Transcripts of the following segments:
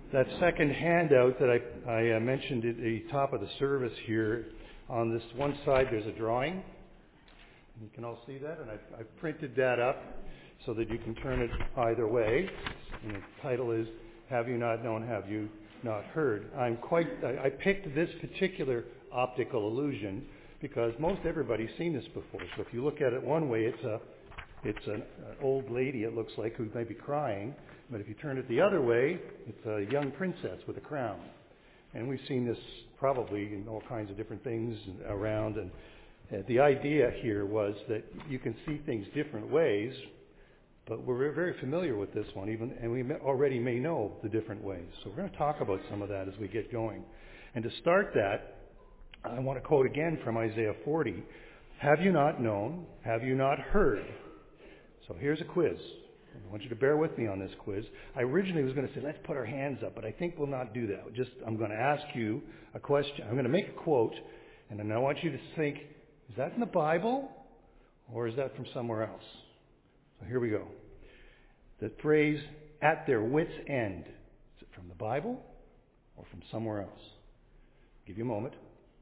That second handout that I mentioned at the top of the service here, on this one side there's a drawing. You can all see that, and I've printed that up so that you can turn it either way. And the title is, Have You Not Known, Have You Not Heard? I picked this particular optical illusion because most everybody's seen this before. So if you look at it one way, it's an old lady, it looks like, who may be crying. But if you turn it the other way, it's a young princess with a crown. And we've seen this probably in all kinds of different things around. And the idea here was that you can see things different ways, but we're very familiar with this one, and we already may know the different ways. So we're going to talk about some of that as we get going. And to start that, I want to quote again from Isaiah 40. Have you not known? Have you not heard? So here's a quiz. I want you to bear with me on this quiz. I originally was going to say, let's put our hands up, but I think we'll not do that. I'm going to ask you a question. I'm going to make a quote, and then I want you to think, is that in the Bible, or is that from somewhere else? So here we go. The phrase, at their wits' end. Is it from the Bible or from somewhere else? I'll give you a moment.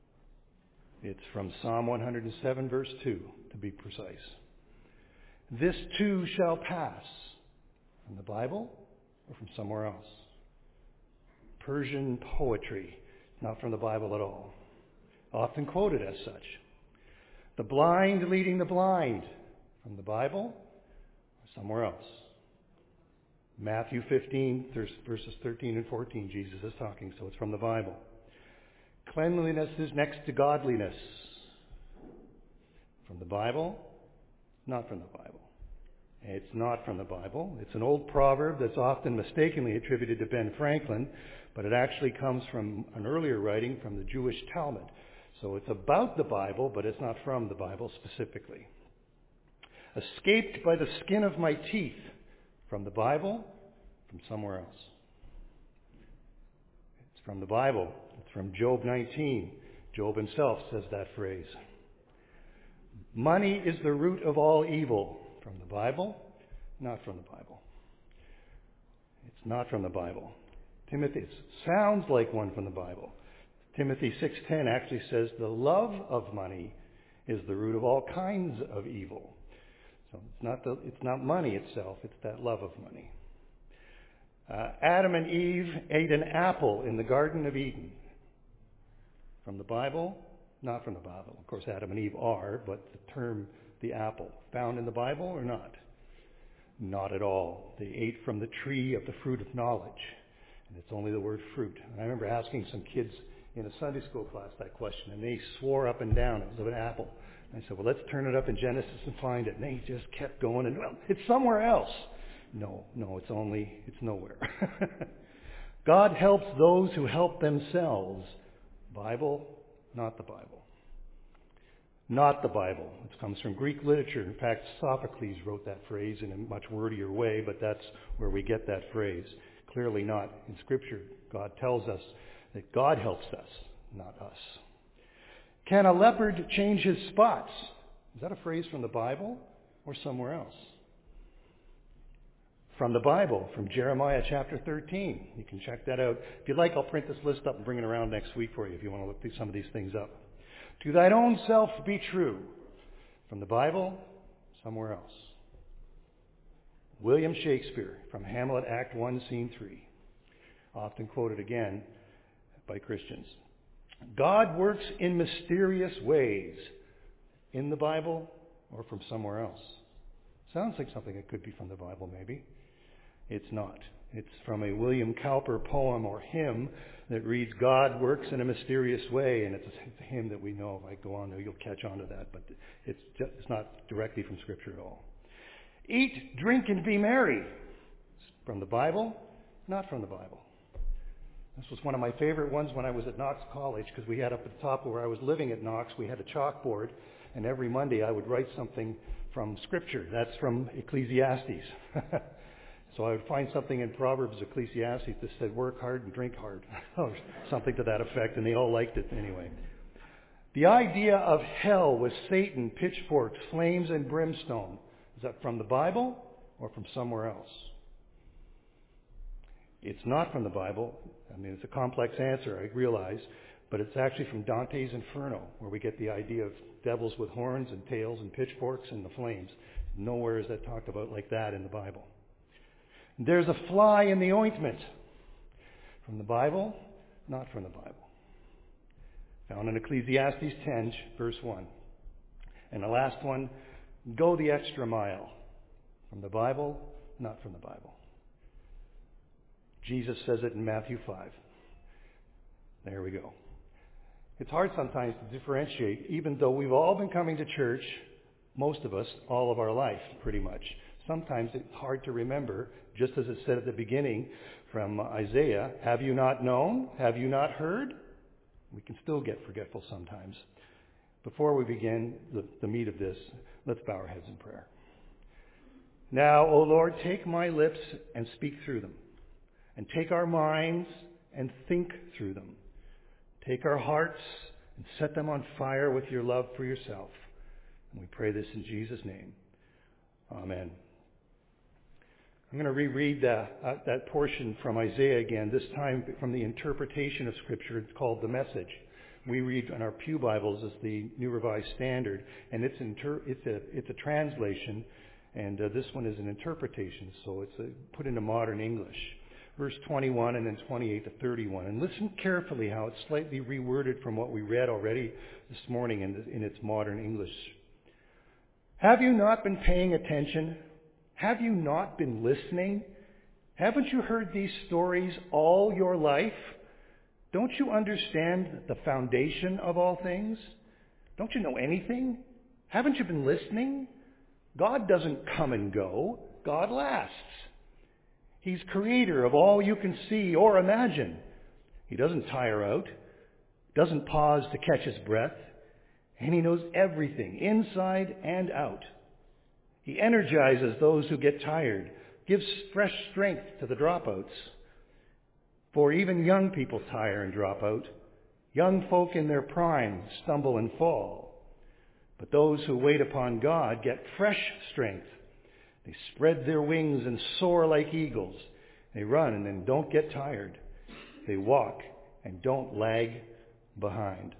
It's from Psalm 107, verse 2, to be precise. This too shall pass. From the Bible or from somewhere else? Persian poetry, not from the Bible at all. Often quoted as such. The blind leading the blind. From the Bible or somewhere else? Matthew 15, verses 13 and 14, Jesus is talking, so it's from the Bible. Cleanliness is next to godliness. From the Bible? Not from the Bible. It's not from the Bible. It's an old proverb that's often mistakenly attributed to Ben Franklin, but it actually comes from an earlier writing from the Jewish Talmud. So it's about the Bible, but it's not from the Bible specifically. Escaped by the skin of my teeth. From the Bible? From somewhere else. It's from the Bible. It's from Job 19. Job himself says that phrase. Money is the root of all evil. From the Bible? Not from the Bible. It's not from the Bible. Timothy, it sounds like one from the Bible. Timothy 6:10 actually says the love of money is the root of all kinds of evil. So it's not money itself, it's that love of money. Adam and Eve ate an apple in the Garden of Eden. From the Bible? Not from the Bible. Of course, Adam and Eve are, but the term, the apple, found in the Bible or not? Not at all. They ate from the tree of the fruit of knowledge. And it's only the word fruit. And I remember asking some kids in a Sunday school class that question, and they swore up and down it was an apple. And I said, well, let's turn it up in Genesis and find it. And they just kept going, and well, it's somewhere else. No, it's nowhere. God helps those who help themselves. Bible? Not the Bible. Not the Bible. It comes from Greek literature. In fact, Sophocles wrote that phrase in a much wordier way, but that's where we get that phrase. Clearly not in Scripture. God tells us that God helps us, not us. Can a leopard change his spots? Is that a phrase from the Bible or somewhere else? From the Bible, from Jeremiah chapter 13. You can check that out. If you'd like, I'll print this list up and bring it around next week for you if you want to look through some of these things up. To thine own self be true. From the Bible, somewhere else. William Shakespeare, from Hamlet, Act 1, Scene 3. Often quoted again by Christians. God works in mysterious ways. In the Bible or from somewhere else? Sounds like something that could be from the Bible, maybe. It's not. It's from a William Cowper poem or hymn that reads, God works in a mysterious way, and it's a hymn that we know. If I go on there, you'll catch on to that, but it's not directly from Scripture at all. Eat, drink, and be merry. From the Bible? Not from the Bible. This was one of my favorite ones when I was at Knox College, because we had up at the top where I was living at Knox, we had a chalkboard, and every Monday I would write something from Scripture. That's from Ecclesiastes. So I would find something in Proverbs, Ecclesiastes, that said, work hard and drink hard. Or something to that effect, and they all liked it anyway. The idea of hell with Satan, pitchforks, flames, and brimstone. Is that from the Bible or from somewhere else? It's not from the Bible. I mean, it's a complex answer, I realize, but it's actually from Dante's Inferno, where we get the idea of devils with horns and tails and pitchforks and the flames. Nowhere is that talked about like that in the Bible. There's a fly in the ointment. From the Bible? Not from the Bible. Found in Ecclesiastes 10, verse 1. And the last one, go the extra mile. From the Bible? Not from the Bible. Jesus says it in Matthew 5. There we go. It's hard sometimes to differentiate, even though we've all been coming to church, most of us, all of our life, pretty much. Sometimes it's hard to remember, just as it said at the beginning from Isaiah, have you not known? Have you not heard? We can still get forgetful sometimes. Before we begin the meat of this, let's bow our heads in prayer. Now, O Lord, take my lips and speak through them, and take our minds and think through them. Take our hearts and set them on fire with your love for yourself. And we pray this in Jesus' name. Amen. I'm going to reread that portion from Isaiah again, this time from the interpretation of Scripture. It's called The Message. We read in our Pew Bibles as the New Revised Standard, and it's a translation, and this one is an interpretation, so it's put into modern English. Verse 21 and then 28 to 31. And listen carefully how it's slightly reworded from what we read already this morning in its modern English. Have you not been paying attention? Have you not been listening? Haven't you heard these stories all your life? Don't you understand the foundation of all things? Don't you know anything? Haven't you been listening? God doesn't come and go. God lasts. He's creator of all you can see or imagine. He doesn't tire out, doesn't pause to catch his breath, and he knows everything, inside and out. He energizes those who get tired, gives fresh strength to the dropouts. For even young people tire and drop out. Young folk in their prime stumble and fall. But those who wait upon God get fresh strength. They spread their wings and soar like eagles. They run and then don't get tired. They walk and don't lag behind.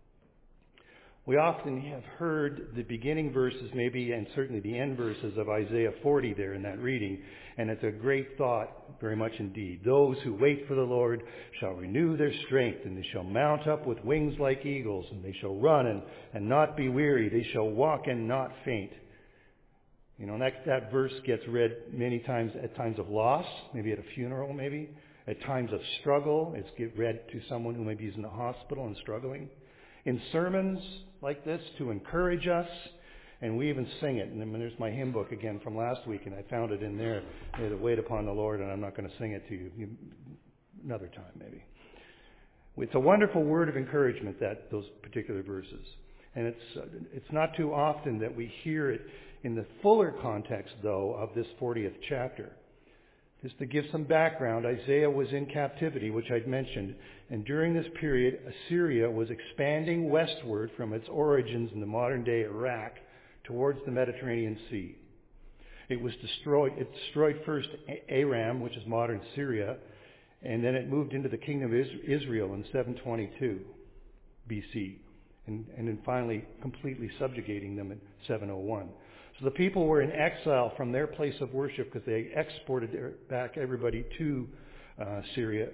We often have heard the beginning verses, maybe, and certainly the end verses of Isaiah 40 there in that reading, and it's a great thought, very much indeed. Those who wait for the Lord shall renew their strength, and they shall mount up with wings like eagles, and they shall run and not be weary. They shall walk and not faint. You know, that verse gets read many times, at times of loss, maybe at a funeral, maybe. At times of struggle, it's read to someone who maybe is in the hospital and struggling. In sermons like this to encourage us, and we even sing it. And then there's my hymn book again from last week, and I found it in there. To wait upon the Lord, and I'm not going to sing it to you another time, maybe. It's a wonderful word of encouragement, those particular verses. And it's not too often that we hear it in the fuller context, though, of this 40th chapter. Just to give some background, Isaiah was in captivity, which I'd mentioned, and during this period, Assyria was expanding westward from its origins in the modern-day Iraq towards the Mediterranean Sea. It destroyed first Aram, which is modern Syria, and then it moved into the kingdom of Israel in 722 BC, and then finally completely subjugating them in 701. So the people were in exile from their place of worship because they exported back everybody to Assyria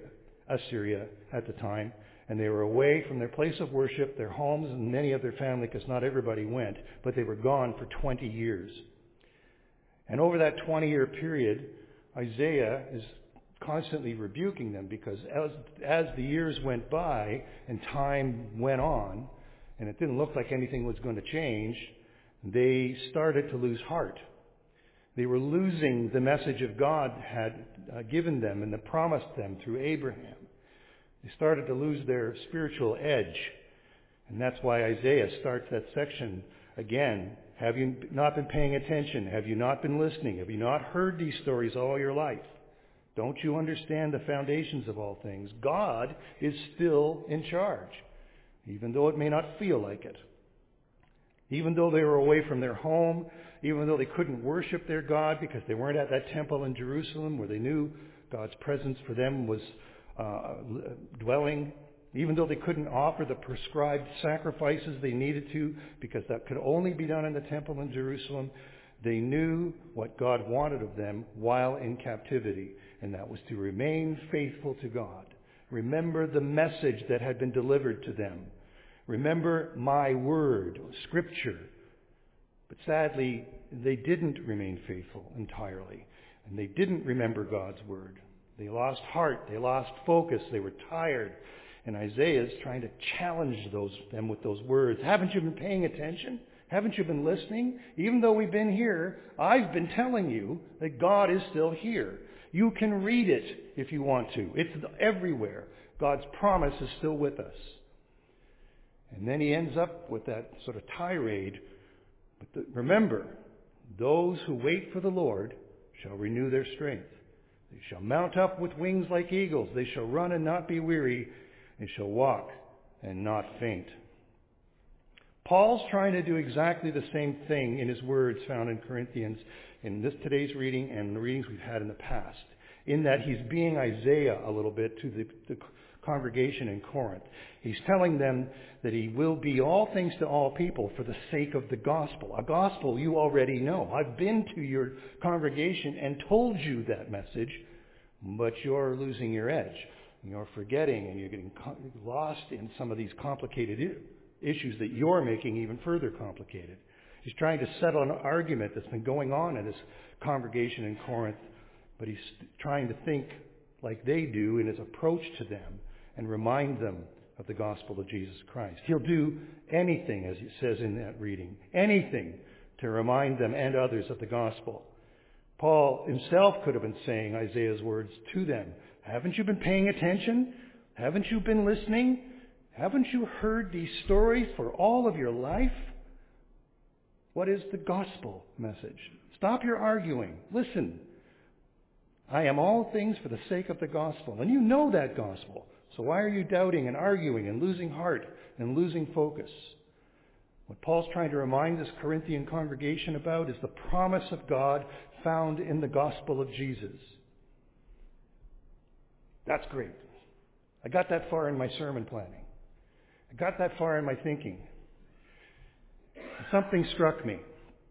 at the time. And they were away from their place of worship, their homes, and many of their family, because not everybody went, but they were gone for 20 years. And over that 20-year period, Isaiah is constantly rebuking them because as the years went by and time went on, and it didn't look like anything was going to change, they started to lose heart. They were losing the message of God had given them and that promised them through Abraham. They started to lose their spiritual edge. And that's why Isaiah starts that section again. Have you not been paying attention? Have you not been listening? Have you not heard these stories all your life? Don't you understand the foundations of all things? God is still in charge, even though it may not feel like it. Even though they were away from their home, even though they couldn't worship their God because they weren't at that temple in Jerusalem where they knew God's presence for them was dwelling, even though they couldn't offer the prescribed sacrifices they needed to, because that could only be done in the temple in Jerusalem. They knew what God wanted of them while in captivity, and that was to remain faithful to God. Remember the message that had been delivered to them. Remember my word, Scripture. But sadly, they didn't remain faithful entirely, and they didn't remember God's word. They lost heart, they lost focus, they were tired. And Isaiah is trying to challenge them with those words. Haven't you been paying attention? Haven't you been listening? Even though we've been here, I've been telling you that God is still here. You can read it if you want to. It's everywhere. God's promise is still with us. And then he ends up with that sort of tirade. But remember, those who wait for the Lord shall renew their strength. They shall mount up with wings like eagles. They shall run and not be weary. They shall walk and not faint. Paul's trying to do exactly the same thing in his words found in Corinthians in today's reading and the readings we've had in the past, in that he's being Isaiah a little bit to the congregation in Corinth. He's telling them that he will be all things to all people for the sake of the gospel, a gospel you already know. I've been to your congregation and told you that message, but you're losing your edge. You're forgetting, and you're getting lost in some of these complicated issues that you're making even further complicated. He's trying to settle an argument that's been going on in this congregation in Corinth, but he's trying to think like they do in his approach to them and remind them of the gospel of Jesus Christ. He'll do anything, as he says in that reading, anything to remind them and others of the gospel. Paul himself could have been saying Isaiah's words to them. Haven't you been paying attention? Haven't you been listening? Haven't you heard these stories for all of your life? What is the gospel message? Stop your arguing. Listen. I am all things for the sake of the gospel. And you know that gospel. So why are you doubting and arguing and losing heart and losing focus? What Paul's trying to remind this Corinthian congregation about is the promise of God found in the gospel of Jesus. That's great. I got that far in my sermon planning. I got that far in my thinking. Something struck me.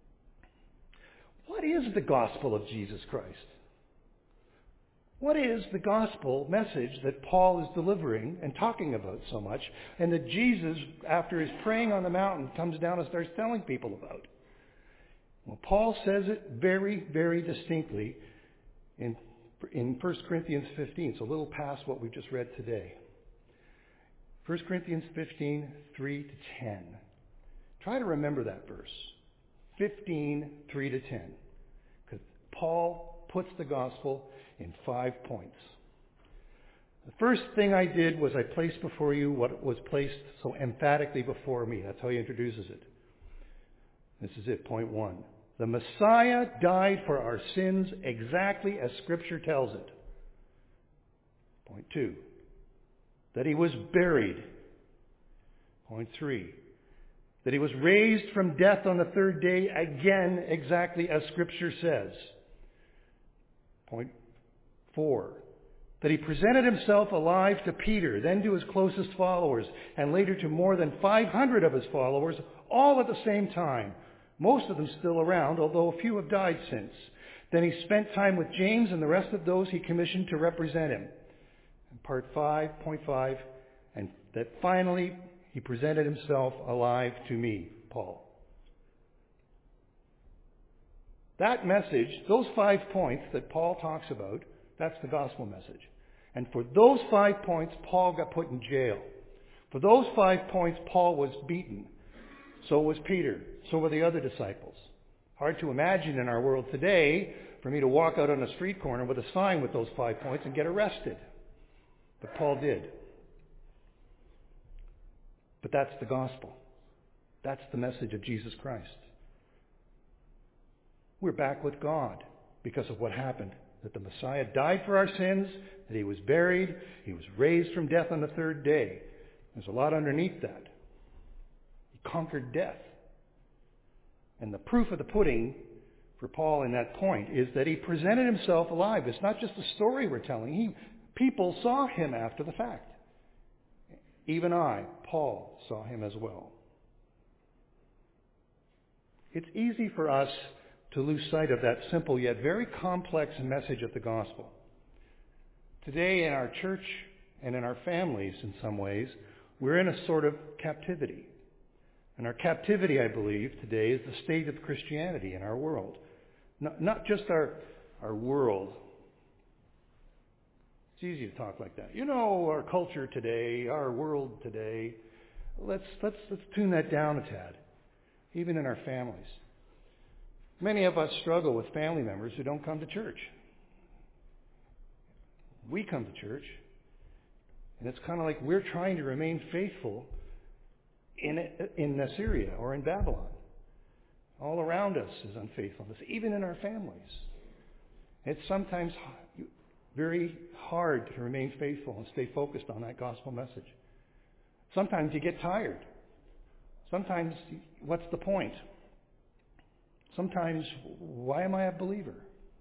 What is the gospel of Jesus Christ? What is the gospel message that Paul is delivering and talking about so much, and that Jesus, after his praying on the mountain, comes down and starts telling people about? Well, Paul says it very, very distinctly in 1 Corinthians 15. It's a little past what we've just read today. 1 Corinthians 15, 3 to 10. Try to remember that verse. 15, 3 to 10. Because Paul puts the gospel in 5 points. The first thing I did was I placed before you what was placed so emphatically before me. That's how he introduces it. This is it, point 1. The Messiah died for our sins exactly as Scripture tells it. Point 2. That he was buried. Point 3. That he was raised from death on the third day, again exactly as Scripture says. Point 4. That he presented himself alive to Peter, then to his closest followers, and later to more than 500 of his followers, all at the same time. Most of them still around, although a few have died since. Then he spent time with James and the rest of those he commissioned to represent him. And part 5, point 5, and that finally he presented himself alive to me, Paul. That message, those 5 points that Paul talks about, that's the gospel message. And for those 5 points, Paul got put in jail. For those 5 points, Paul was beaten. So was Peter. So were the other disciples. Hard to imagine in our world today for me to walk out on a street corner with a sign with those 5 points and get arrested. But Paul did. But that's the gospel. That's the message of Jesus Christ. We're back with God because of what happened. That the Messiah died for our sins, that he was buried, he was raised from death on the third day. There's a lot underneath that. He conquered death. And the proof of the pudding for Paul in that point is that he presented himself alive. It's not just a story we're telling. People saw him after the fact. Even I, Paul, saw him as well. It's easy for us to lose sight of that simple yet very complex message of the gospel. Today in our church and in our families, in some ways, we're in a sort of captivity. And our captivity, I believe, today is the state of Christianity in our world. Not just our world. It's easy to talk like that. Our culture today, our world today. Let's tune that down a tad, even in our families. Many of us struggle with family members who don't come to church. We come to church, and it's kind of like we're trying to remain faithful in Assyria or in Babylon. All around us is unfaithfulness, even in our families. It's sometimes very hard to remain faithful and stay focused on that gospel message. Sometimes you get tired. Sometimes, what's the point? Sometimes, why am I a believer?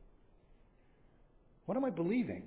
What am I believing?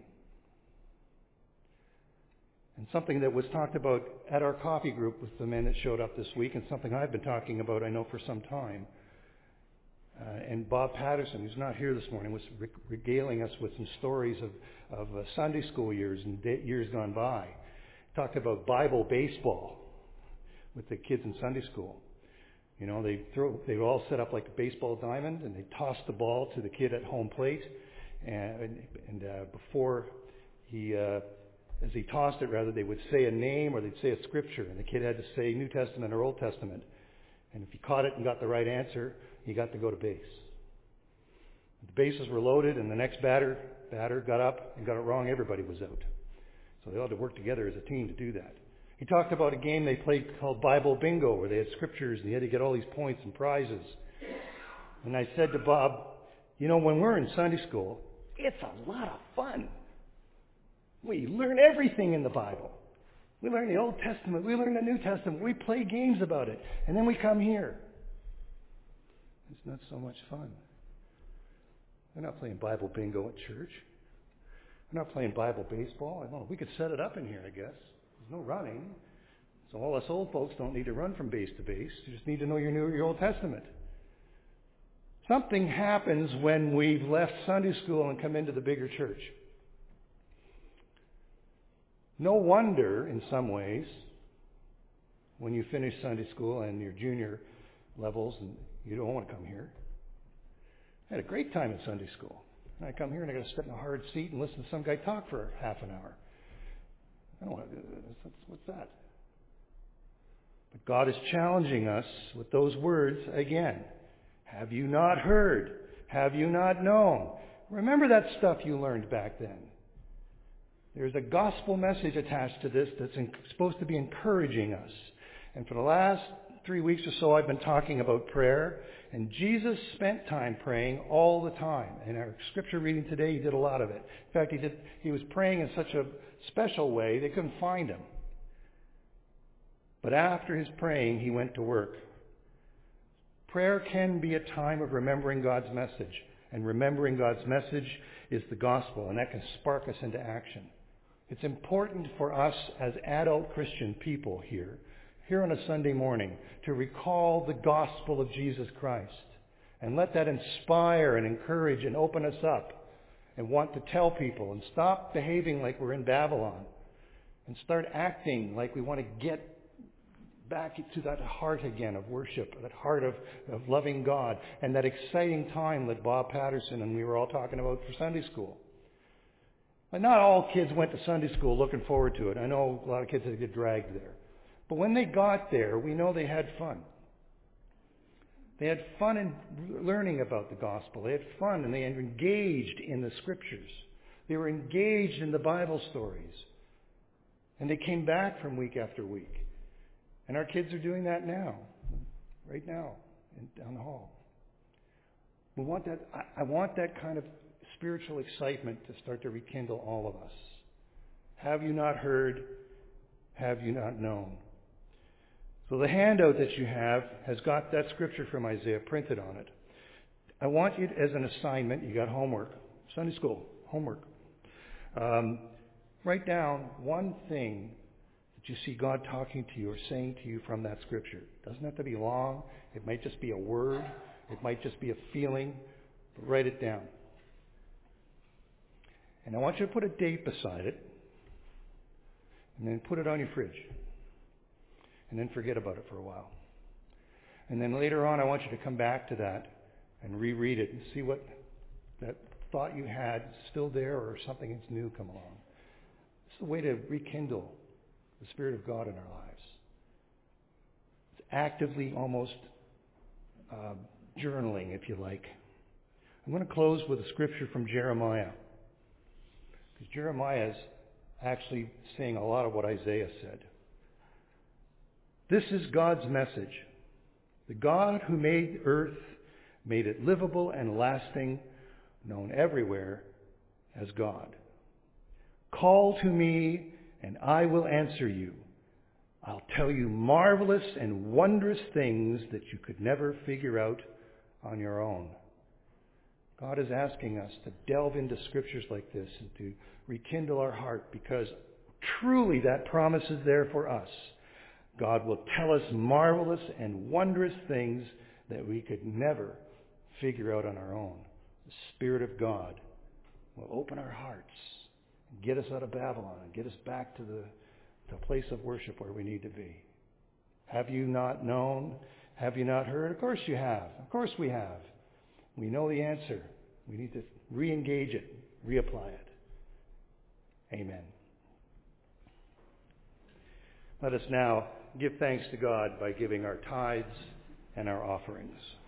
And something that was talked about at our coffee group with the men that showed up this week, and something I've been talking about, I know, for some time. And Bob Patterson, who's not here this morning, was regaling us with some stories of Sunday school years and years gone by. Talked about Bible baseball with the kids in Sunday school. They all set up like a baseball diamond, and they toss the ball to the kid at home plate. And before as he tossed it, they would say a name or they'd say a scripture, and the kid had to say New Testament or Old Testament. And if he caught it and got the right answer, he got to go to base. The bases were loaded, and the next batter got up and got it wrong. Everybody was out. So they all had to work together as a team to do that. He talked about a game they played called Bible Bingo, where they had scriptures and you had to get all these points and prizes. And I said to Bob, when we're in Sunday school, it's a lot of fun. We learn everything in the Bible. We learn the Old Testament. We learn the New Testament. We play games about it. And then we come here. It's not so much fun. We're not playing Bible Bingo at church. We're not playing Bible baseball. I don't know. We could set it up in here, I guess. There's no running. So all us old folks don't need to run from base to base. You just need to know your Old Testament. Something happens when we've left Sunday school and come into the bigger church. No wonder, in some ways, when you finish Sunday school and your junior levels and you don't want to come here. I had a great time in Sunday school. And I come here and I got to sit in a hard seat and listen to some guy talk for half an hour. I don't want to do this. What's that? But God is challenging us with those words again. Have you not heard? Have you not known? Remember that stuff you learned back then. There's a gospel message attached to this that's supposed to be encouraging us. And for the last 3 weeks or so, I've been talking about prayer. And Jesus spent time praying all the time. In our scripture reading today, he did a lot of it. In fact, he was praying in such a special way, they couldn't find him. But after his praying, he went to work. Prayer can be a time of remembering God's message. And remembering God's message is the gospel, and that can spark us into action. It's important for us as adult Christian people here on a Sunday morning, to recall the gospel of Jesus Christ. And let that inspire and encourage and open us up and want to tell people and stop behaving like we're in Babylon and start acting like we want to get back to that heart again of worship, that heart of loving God, and that exciting time that Bob Patterson and we were all talking about for Sunday school. But not all kids went to Sunday school looking forward to it. I know a lot of kids that get dragged there. But when they got there, we know they had fun. They had fun in learning about the gospel. They had fun and they engaged in the scriptures. They were engaged in the Bible stories. And they came back from week after week. And our kids are doing that now, right now, down the hall. We want that. I want that kind of spiritual excitement to start to rekindle all of us. Have you not heard? Have you not known? So the handout that you have has got that scripture from Isaiah printed on it. I want you, as an assignment, you got homework, Sunday school, homework. Write down one thing that you see God talking to you or saying to you from that scripture. It doesn't have to be long. It might just be a word. It might just be a feeling. But write it down. And I want you to put a date beside it. And then put it on your fridge. And then forget about it for a while. And then later on, I want you to come back to that and reread it and see what that thought you had is still there or something that's new come along. It's a way to rekindle the Spirit of God in our lives. It's actively almost journaling, if you like. I'm going to close with a scripture from Jeremiah. Because Jeremiah is actually saying a lot of what Isaiah said. This is God's message. The God who made earth, made it livable and lasting, known everywhere as God. Call to me, and I will answer you. I'll tell you marvelous and wondrous things that you could never figure out on your own. God is asking us to delve into scriptures like this and to rekindle our heart, because truly that promise is there for us. God will tell us marvelous and wondrous things that we could never figure out on our own. The Spirit of God will open our hearts and get us out of Babylon and get us back to the place of worship where we need to be. Have you not known? Have you not heard? Of course you have. Of course we have. We know the answer. We need to re-engage it, reapply it. Amen. Let us now give thanks to God by giving our tithes and our offerings.